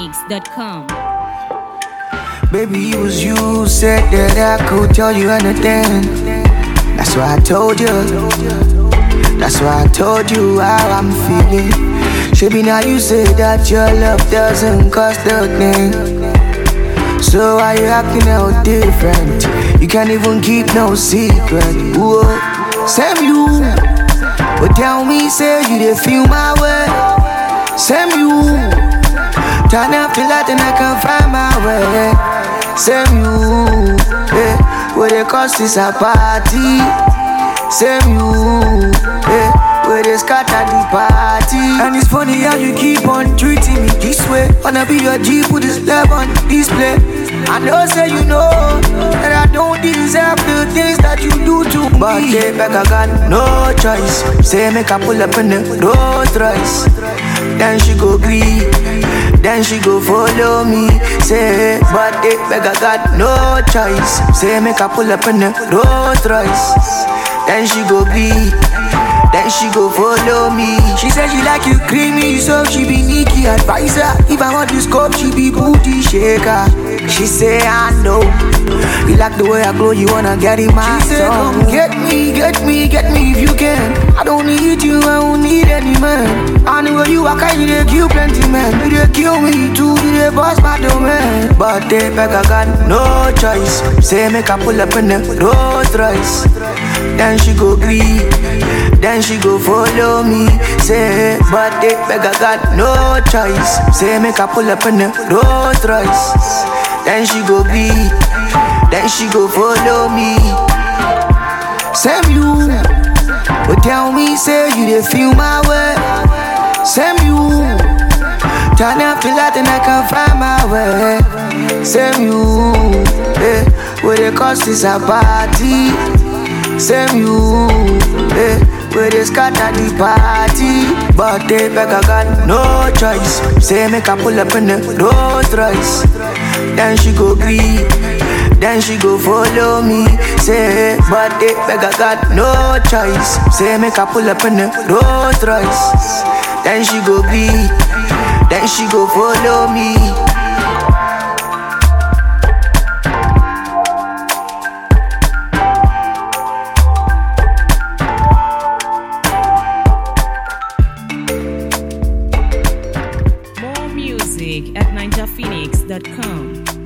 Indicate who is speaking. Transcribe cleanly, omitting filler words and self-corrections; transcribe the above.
Speaker 1: NinjaPhoenix.com.
Speaker 2: Baby, it was you said that I could tell you anything. That's why I told you. That's why I told you how I'm feeling. Shaby, now you say that your love doesn't cost a thing. So why you acting out different? You can't even keep no secret. Whoa, Sam, you but tell me, say you did feel my way. Sam, you turn up the light and I can find my way. Sam, you where the cost is a party. Sam, you where they scatter the party. And it's funny how you keep on treating me this way. Wanna be your G, put this love on display. I know say you know that I don't deserve the things that you do to me. But they back I got no choice. Say make I pull up in the Rolls Royce. Then she go agree, then she go follow me. Say but they back I got no choice. Say make I pull up in the Rolls Royce. Then she go agree, then she go follow me. She said she like you creamy, so she be Nikki advisor. If I want to scope, she be booty shaker. She say I know you like the way I glow, you wanna get in my She said come get me, get me, get me if you can. I don't need you, I don't need any man. I know where you are, you dey kill plenty man. You dey kill me too, you dey boss my domain. But they beg I got no choice. Say make I pull up in the Rolls Royce. Then she go agree, then she go follow me. Say but they beg I got no choice. Say make I pull up in the Rolls Royce. Then she go agree, then she go follow me. Sam, you but tell me, say you dey feel my way. Sam, you turn up the light and I can find my way. Sam, you where the cost is a party. Sam, you where they scatter the party. But they beg I got no choice. Say make I pull up in the Rolls Royce. Then she go agree, then she go follow me. Say but they beg I got no choice. Say make I pull up in the Rolls Royce. Then she go agree, then she go follow me.
Speaker 1: More music at NinjaPhoenix.com.